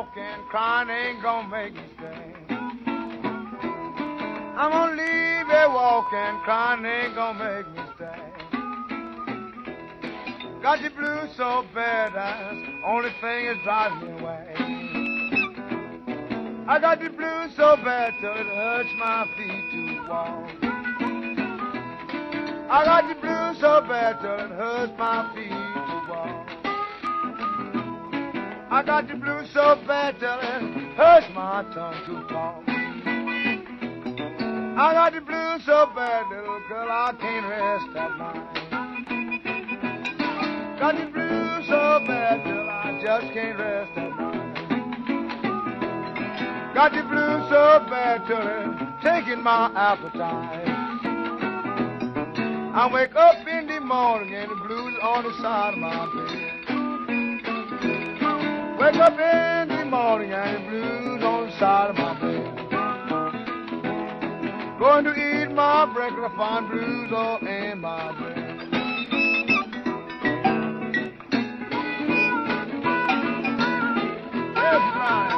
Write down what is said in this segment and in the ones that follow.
walking, crying ain't gonna make me stay. I'm gonna leave it walking, crying ain't gonna make me stay. Got the blues so bad, that's only thing is driving me away. I got the blues so bad till it hurts my feet to walk. I got the blues so bad till it hurts my feet to walk. I got the blues so bad till it hurts my tongue to talk. I got the blues so bad, little girl, I can't rest at night. Got the blues so bad till I just can't rest at night. Got the blues so bad till it's taking my appetite. I wake up in the morning and the blues on the side of my bed. Wake up in the morning and the blues on the side of my bed. Going to eat my breakfast, I find blues all in my bed. That's right.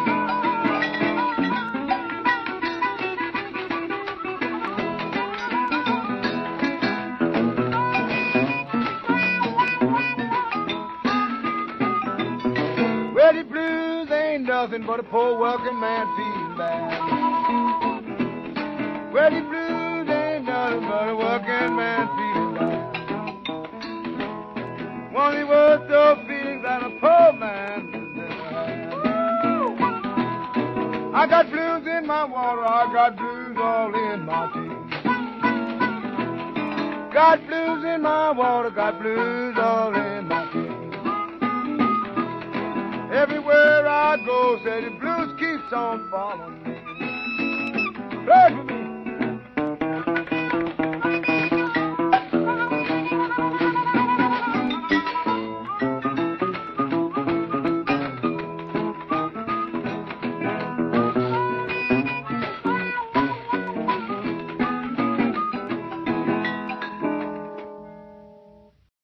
Well, the blues ain't nothing but a poor working man feeling bad. Well, the blues ain't nothing but a working man feeling bad. Only worth the feelings that a poor man never had. I got blues in my water, I got blues all in my tea. Got blues in my water, got blues all in my tea. Everywhere I go, say the blues keeps on following me. Play for me.